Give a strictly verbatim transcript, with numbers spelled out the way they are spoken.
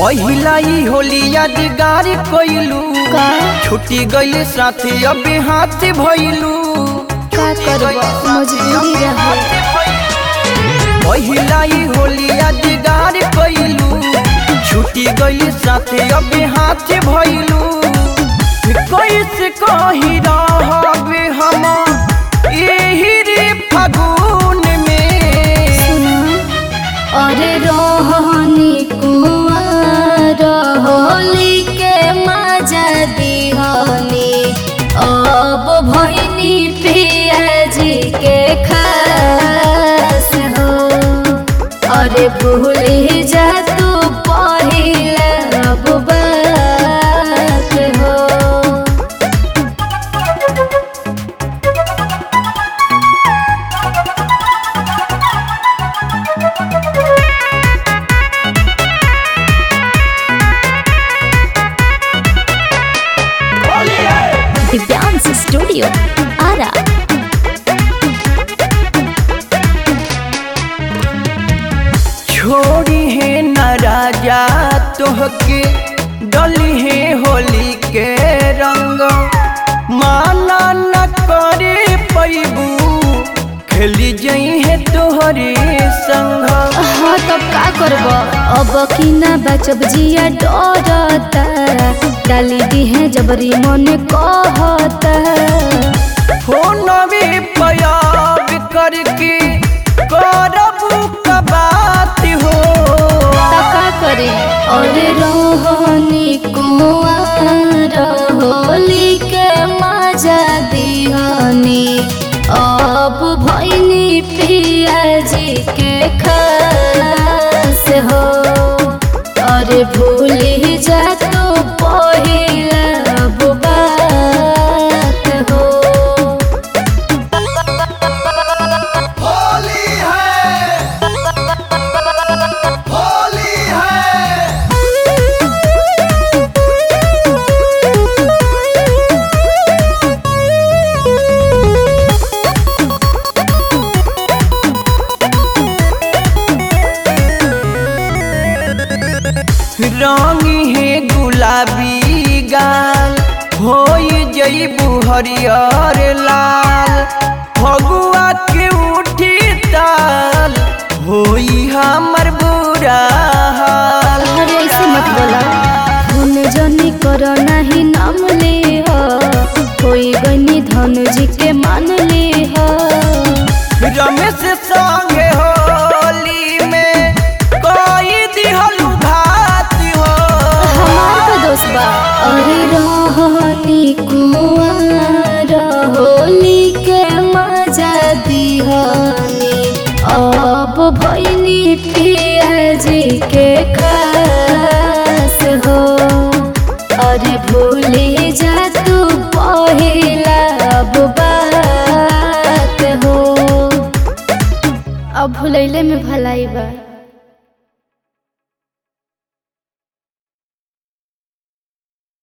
पहिला ई होली यादगार कइलू छुट्टी गइल साथी अबे हाथ भइलू का करबा मजबूरी रहे। पहिला ई होली यादगार कइलू छुट्टी गइल साथी अबे हाथ भइलू कैसे कही रहबे हम एही रे फागुन में। सुना अरे रोहनी कुंवर होली के मजा दिहनी अब भइनी पिया जी के खास हो। अरे भूली जा तू पहिला अब बात हो। दिव्यांश स्टूडियो आरा। छोड़ी है न राजा तोहके डली है होली के रंग माना न करे पैबू खेली जई है तोहरे संग। हाँ तब का करब अब की ना बचब जिया डरता डाली दी है जबरी मन कहता। हो नवे पयाग करके करबू का बात हो का करे और रोहनी कुंवर होली के मजा दिहनी अब भइनी पिया जी के खास हो। अरे भूली जा तू पहिला अब बात हो। होली है होली है रंगी है गुलाबी गाल होई जईबू हरियर लाल फगुआ के उठी ताल होई हमर बुरा हाल। अरे ऐसे मत बोला धन जनी कर नहीं नाम ले हो कोई गनी धनु जी के मान ले हो। रमेश संगे होली में कोई दिहलू घात हो हमार का दोस्त बा। अरे रोहनी कुंवर होली के मजा दिहनी अब भइनी पिया जी के खास हो। अरे भूली जा तू पहिला अब बात हो। अब भुलैले में भलाई बा।